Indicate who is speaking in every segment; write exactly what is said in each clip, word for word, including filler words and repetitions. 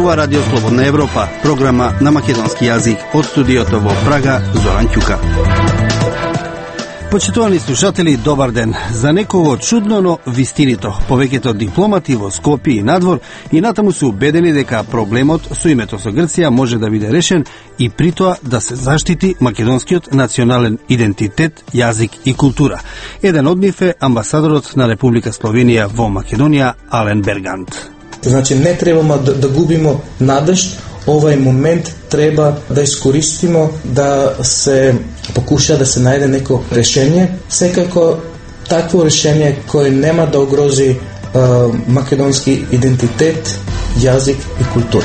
Speaker 1: Ова радио Слободна Европа, програма на македонски јазик од студиото во Прага, Зоран Ќука. Почитувани слушатели, добар ден. За некого чудно, но вистинито. Повеќето дипломати во Скопје и надвор и натаму се убедени дека проблемот со името со Грција може да биде решен и при тоа да се заштити македонскиот национален идентитет, јазик и култура. Еден од нив е амбасадорот на Република Словенија во Македонија, Ален Бергант.
Speaker 2: Значи, не требаме да, да губимо надеж, овај момент треба да искористимо да се покуша да се најде неко решение, секако такво решение кое нема да угрози е, македонски идентитет, јазик и култура.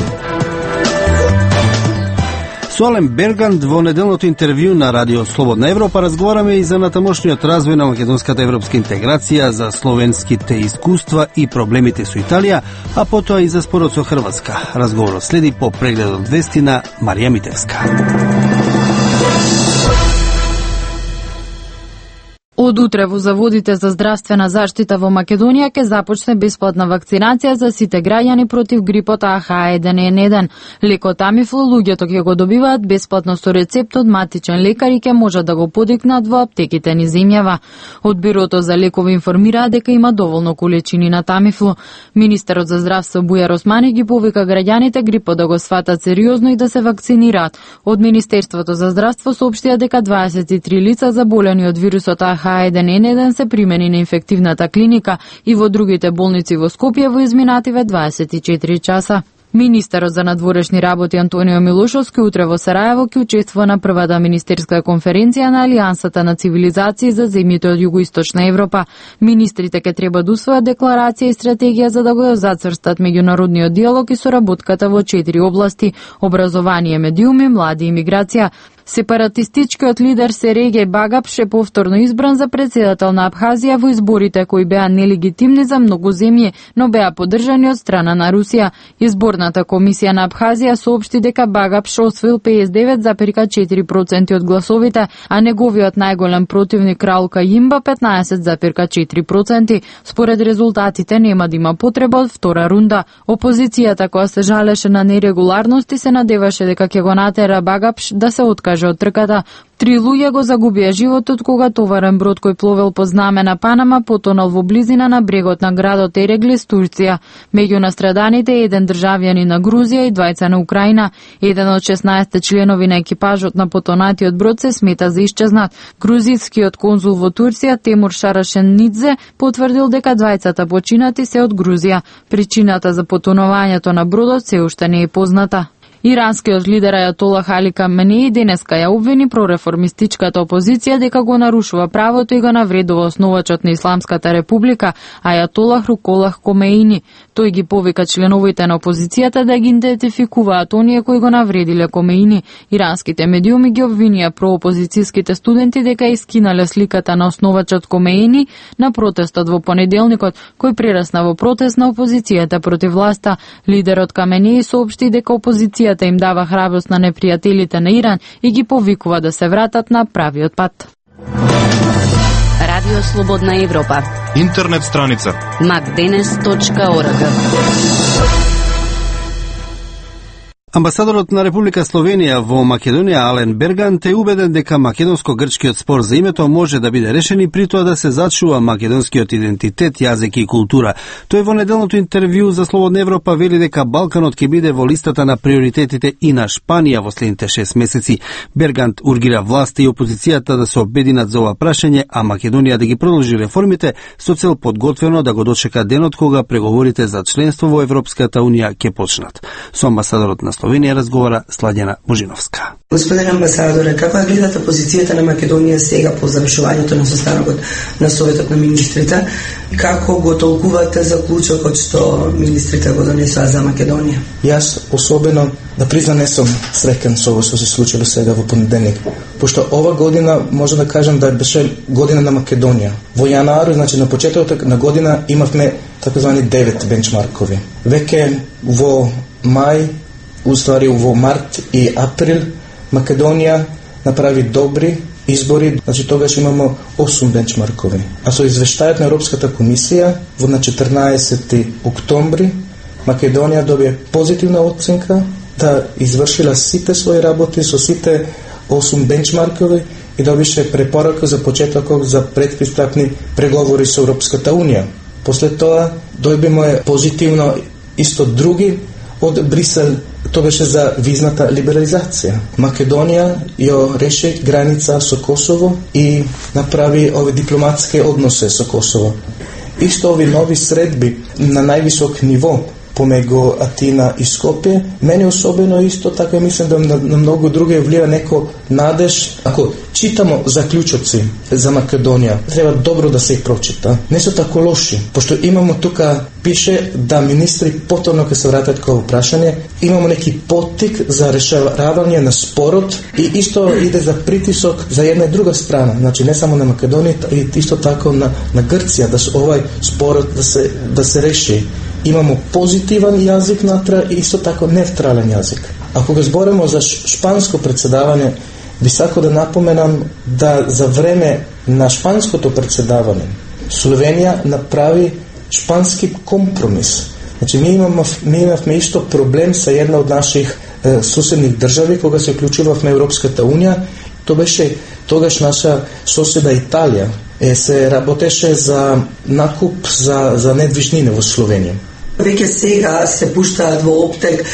Speaker 1: Со Ален Бергант во неделното интервју на Радио Слободна Европа разговараме и за натамошниот развој на македонската европска интеграција, за словенските искуства и проблемите со Италија, а потоа и за спорот со Хрватска. Разговорот следи по прегледот вести на Марија Митевска.
Speaker 3: Од утре во заводите за здравствена заштита во Македонија ќе започне бесплатна вакцинација за сите граѓани против грипот А H еден N еден. Лекот Тамифлу луѓето ќе го добиваат бесплатно со рецепт од матичен лекар и ќе можат да го подикнат во аптеките низ земјава. Од Бирото за лекови информираат дека има доволно количини на Тамифлу. Министерот за здравство Бујар Османи ги повика граѓаните грипот да го сватат сериозно и да се вакцинираат. Од Министерството за здравство соопштија дека дваесет и три лица заболени од вирусот А H еден N еден се примени на инфективната клиника и во другите болници во Скопје во изминативе дваесет и четири часа. Министерот за надворешни работи Антонио Милошовски утре во Сарајево ќе учествува на првата министерска конференција на Алијансата на цивилизации за земјите од југоисточна Европа. Министрите ќе треба да усвојат декларација и стратегија за да го зацрстат меѓународниот диалог и соработката во четири области: образование, медиуми, млади и миграција. Сепаратистичкиот лидер Серегеј Багапш е повторно избран за председател на Абхазија во изборите кои беа нелегитимни за многу земји, но беа поддржани од страна на Русија. Изборната комисија на Абхазија соопшти дека Багапш освоил педесет и девет зарез и четири проценти од гласовите, а неговиот најголем противник Раул Кајимба петнаесет зарез и четири проценти. Според резултатите нема да има потреба од втора рунда. Опозицијата, која се жалеше на нерегуларности, се надеваше дека ќе го натера Багапш да се откаже од трката. Три луѓе го загубија животот кога товарен брод кој пловел по знаме на Панама потонал во близина на брегот на градот Ереглис, Турција. Меѓу настраданите е еден државјанин на Грузија и двајца на Украина. Еден од шеснаесет членови на екипажот на потонатиот брод се смета за исчезнат. Грузискиот конзул во Турција Темур Шарашенидзе потврдил дека двајцата починати се од Грузија. Причината за потонувањето на бродот се уште не е позната. Иранскиот лидер Ајатолах Али Каменеи денеска ја обвини прореформистичката опозиција дека го нарушува правото и го навредува основачот на Исламската република Ајатолах Руколах Комеини. Тој ги повика членовите на опозицијата да ги идентификуваат оние кои го навредиле Комеини. Иранските медиуми ги обвинија проопозицијските студенти дека искинале сликата на основачот Комеини на протестот во понеделникот, кој прерасна во протест на опозицијата против власта. Лидерот Каменеи соопшти дека опозицијата им дава храброст на непријателите на Иран и ги повикува да се вратат на правиот пат.
Speaker 4: Радио Слободна Европа.
Speaker 5: Интернет страница
Speaker 4: макденес точка орг.
Speaker 1: Амбасадорот на Република Словенија во Македонија Ален Бергант е убеден дека македонско-грчкиот спор за името може да биде решен и при тоа да се зачува македонскиот идентитет, јазик и култура. Тој во неделното интервју за Слободна Европа вели дека Балканот ќе биде во листата на приоритетите и на Шпанија во следните шест месеци. Бергант ургира власта и опозицијата да се обединат за ова прашање, а Македонија да ги продолжи реформите со цел подготвено да го дочека денот кога преговорите за членство во Европската унија ќе почнат. Со амбасадорот на Словенија разговара Сладјана Божиновска.
Speaker 6: Господин амбасадоре, како гледате позицијата на Македонија сега по завршувањето на состанокот на Советот на министрите? Како го толкувате заклучокот што министрите го донесоа за Македонија?
Speaker 2: Јас особено да признам не сум среќен со ова што се случило сега во понеделник, пошто ова година може да кажам да беше година на Македонија. Во јануари, значи на почетокот на година имавме такозвани девет бенчмаркови. Веќе во мај, уствари во март и април, Македонија направи добри избори, значи тогаш имамо осум бенчмаркови. А со извештајот на Европската комисија во на четрнаесети октомври Македонија добие позитивна оценка да извршила сите своји работи со сите осум бенчмаркови и добише препорака за почетокот за предпристапни преговори со Европската Унија. После тоа дојбимо позитивно исто други од Брисел, тоа беше за визната либерализација. Македонија ја реши граница со Косово и направи овие дипломатски односи со Косово. Исто ови нови средби на највисок ниво помегу Атина и Скопје, мене особено исто така мислам да на, на многу други влија неко надеж. Ако читамо заклучоци за Македонија, треба добро да се их прочита. Не се тако лоши, пошто имамо тука пише да министри повторно ќе се вратат кај прашање, имамо неки поттик за решавање на спорот и исто иде за притисок за една и друга страна, значи не само на Македонија, и исто така на на Грција да се овај спорот да се да се реши. Имамо позитивен јазик натра и исто така невтрален јазик. Ако го зборимо за шпанско председавање, би сакал да напоменам да за време на шпанското председавање Словенија направи шпански компромис. Значи, ми имаме, ми имавме исто проблем со една од наших е, соседних држави кога се вклучувавме Европската Унија. То беше тогаш наша соседа Италија. Е, се работеше за накуп за, за недвижнини во Словенија.
Speaker 6: Веќе сега се пуштаат во оптек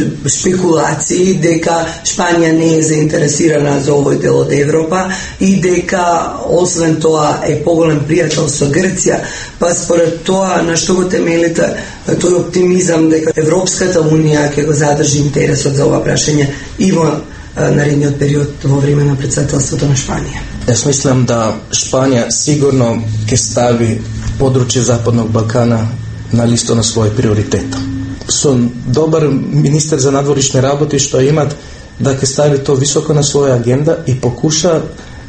Speaker 6: шпекулации дека Шпанија не е заинтересирана за овој дел од Европа и дека освен тоа е поголем пријател со Грција, па според тоа на што го темелите тој оптимизам дека Европската Унија ќе го задржи интересот за ова прашање и во наредниот период во време на претседателството на Шпанија?
Speaker 2: Јас мислам да Шпанија сигурно ќе стави подручје Западnog Балкана на листо на своји приоритета. Со добар министер за надворишни работи што имат да ќе стави то високо на своја агенда и покуша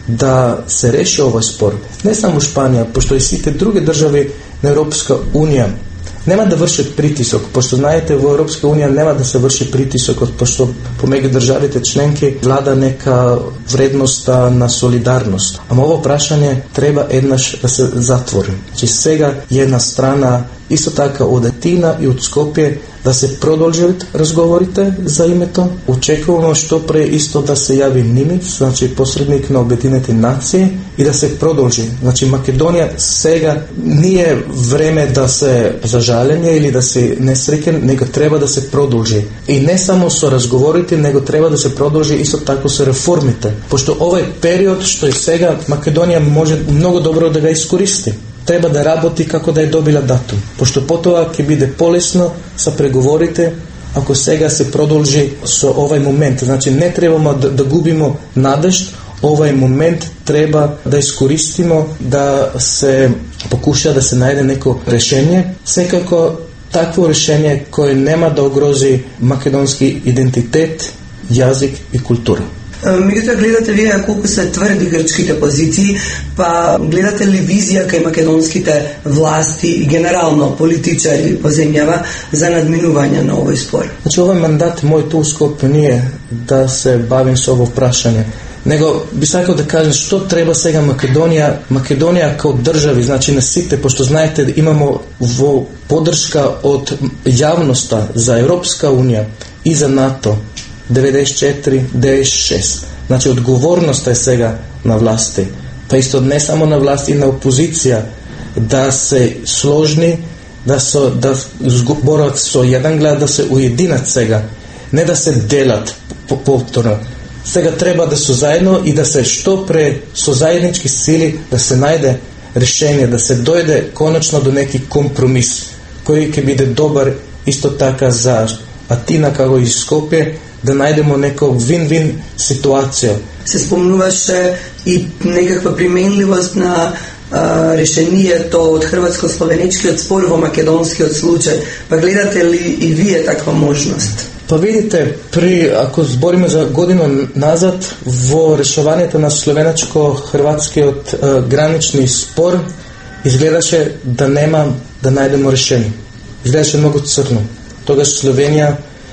Speaker 2: да се реши овој спор. Не само Шпанија, пошто и сите други држави на Европска Унија нема да вршат притисок, пошто знаете во Европска Унија нема да се врши притисокот, пошто помеѓу државите членки влада нека вредноста на солидарност. Ама ово прашање треба еднаш да се затвори. Че сега е една страна исто така од Атина и од Скопје да се продолжат разговорите за името. Очекуваме што пре исто да се јави Нимиц, значи посредник на Обединетите нации, и да се продолжи. Значи Македонија сега не е време да се зажалење или да се несреќен, него треба да се продолжи. И не само со разговорите, него треба да се продолжи исто така со реформите. Пошто овој период што е сега, Македонија може многу добро да го искористи. Треба да работи како да ја добила датум. Пошто потоа ќе биде полесно со преговорите ако сега се продолжи со овај момент. Значи не требамо да, да губимо надеж, овај момент треба да искористимо да се покуша да се најде неко решение. Секако такво решение кое нема да огрози македонски идентитет, јазик и култура.
Speaker 6: Меѓутоа, гледате вие колку се тврди грчките позиции, па гледате ли визија кај македонските власти и генерално политичари по земјава за надминување на овој спор?
Speaker 2: Значи, овој мандат мој тускоп nije да се бавим со ово прашање, него би сакал да кажем што треба сега Македонија, Македонија као држави, значи на сите, пошто знаете имамо во поддршка од јавноста за Европска Унија и за НАТО деветдесет и четири деветдесет и шест. Значи, одговорноста е сега на власти. Па исто не само на власти, и на опозиција да се сложни, да со да зборат со еден глас, да се уединат сега, не да се делат повторно. Сега треба да се заедно и да се што пре со заеднички сили да се најде решение, да се дојде конечно до неки компромис кој ќе биде добар исто така за Атина како и Скопје, да најдемо нека вин-вин ситуација.
Speaker 6: Се спомнуваше и некаква применливост на а, решението од хрватско-словеничкиот спор во македонскиот случај. Па гледате ли и вие таква можност?
Speaker 2: Па видите, при ако збориме за година назад во решавањето на словенечко-хрватскиот гранични спор изгледаше да нема да најдемо решение. Изгледаше многу црно. Тогаш Словенија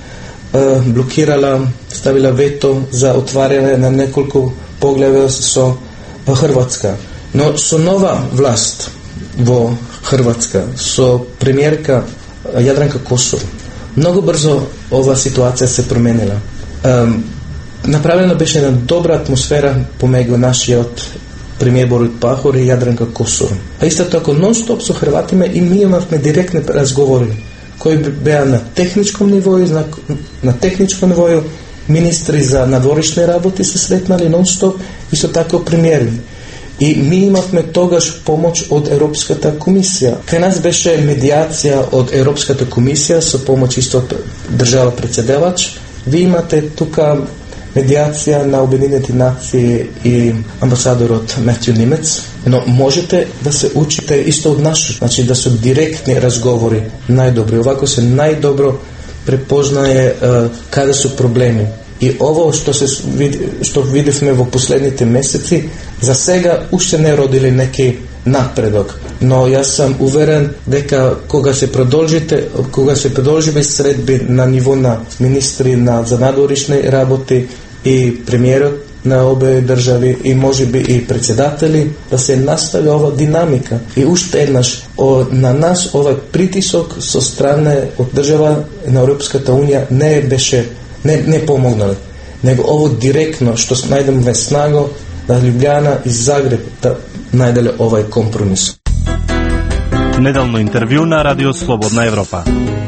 Speaker 2: блокирала, ставила вето за отварање на неколку погледа со Хрватска. Но со нова власт во Хрватска, со премиерка Јадранка Косор, Mnogo brzo ova situacija se promenila. Um, napravljena беше една добра атмосфера по меѓу нашиот премиер Борут Пахор и Јадранка Косор. А исто така нон-стоп со Хрватиме и ми имавме директни разговори кои беа на техничком ниво, на, на техничком ниво министри за надворишни работи се сретнали нон-стоп, исто така премиери. И ми имавме тогаш помош од Европската комисија. Кај нас беше медиација од Европската комисија со помош исто од држава председавач. Ви имате тука медиација на Обединените нации и амбасадорот Метју Нимец, но можете да се учите исто од нас, значи да се директни разговори најдобри. Овако се најдобро препознае uh, каде се проблеми. И ово што се види, што видевме во последните месеци, за сега уште не родили неки напредок. Но јас сум уверен дека кога се продолжите, кога се продолжиме средби на ниво на министри на за надворишни работи и премиерот на обе држави и можеби и председатели, да се настави ова динамика. И уште еднаш о, на нас овај притисок со страна од држава на Европската унија не беше не не помогнал, него ово директно што најдеме снаго да Лјубљана и Загреб да најделе овај компромис.
Speaker 5: Неделно интервју на Радио Слободна Европа.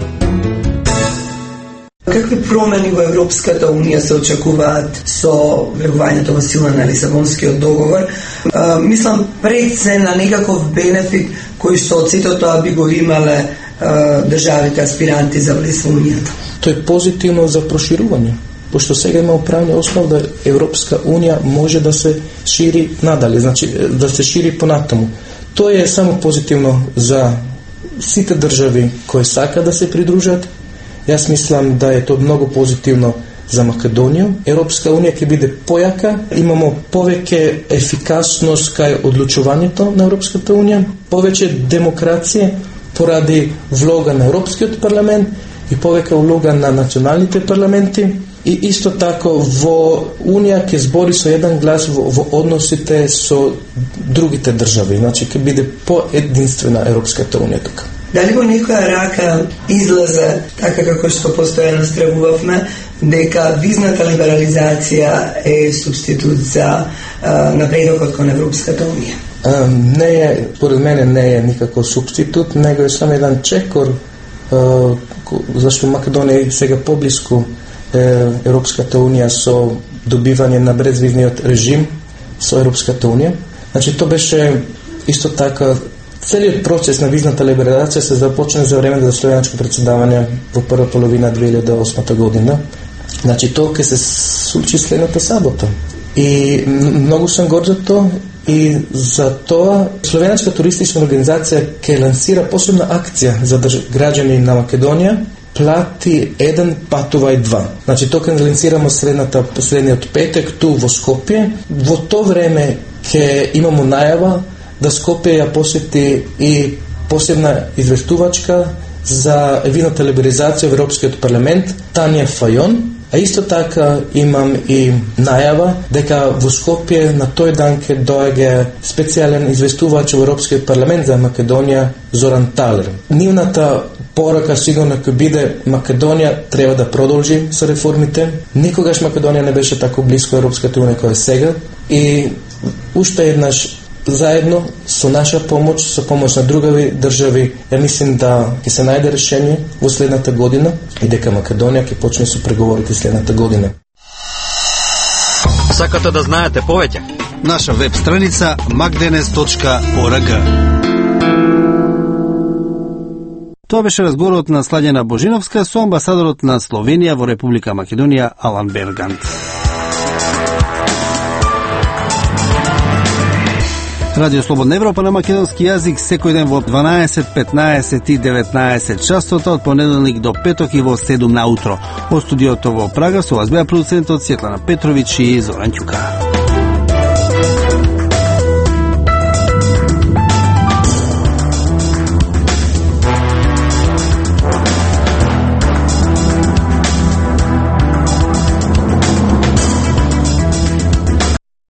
Speaker 6: Какви промени во Европската унија се очекуваат со влегувањето во сила на Лисабонскиот договор? А, мислам пред се на некаков бенефит кој што од сето тоа би го имале а, државите аспиранти за влез во унијата.
Speaker 2: Тоа е позитивно за проширување, пошто сега има правни основ да Европска унија може да се шири надале, значи да се шири понатаму. Тоа е само позитивно за сите држави кои сака да се придружат. Јас мислам да е тоа многу позитивно за Македонија. Европска унија ќе биде појака, имамо повеќе ефикасност кај одлучувањето на Европската унија, повеќе демокрација поради влога на Европскиот парламент и повеќе улога на националните парламенти. И исто тако во Унија ќе збори со еден глас во, во односите со другите држави. Значи ќе биде поединствена Европската унија тука.
Speaker 6: Дали во некоја рака излезе, така како што постојано стравувавме, дека визната либерализација е субститут за напредокот кон Европската унија?
Speaker 2: А, не е, поред мене не е никако субститут, него е само еден чекор, а, зашто Македонија е сега поблиску Европската унија со добивање на безвизниот режим со Европската унија. Значи тоа беше исто така целиот процес на визната либерализација се започна за време за словенско председавање во прва половина две илјади и осма година. Значи тоа ќе се случи следната сабота. И многу сум горд за тоа и за тоа Словенска туристична организација ќе лансира посебна акција за граѓани на Македонија плати еден патувај два. Значи тоа ќе лансираме средната последниот петек ту во Скопје. Во тоа време ќе имамо најава да Скопје ја посети и посебна известувачка за визната либерализација во Европскиот парламент Тања Фајон. А исто така имам и најава дека во Скопје на тој дан ќе доаѓа специјален известувач во Европскиот парламент за Македонија Зоран Талер. Нивната порака сигурно ќе биде Македонија треба да продолжи со реформите. Никогаш Македонија не беше тако близко Европската унија која е сега и уште еднаш заедно со наша помош, со помош на други држави, ја мислим да ќе се најде решение во следната година и дека Македонија ќе почне со преговорите следната година.
Speaker 7: Сакате да знаете повеќе?
Speaker 1: Наша веб страница макденес точка орг. Тоа беше разговорот на Сладјана Божиновска со амбасадорот на Словенија во Република Македонија Алан Бергант. Радио Слободна Европа на македонски јазик секој ден во дванаесет, петнаесет и деветнаесет часот од понеделник до петок и во седум наутро. Од студиото во Прага со вас беа продуцентот Светлана Петровиќ и Зоран Ќука.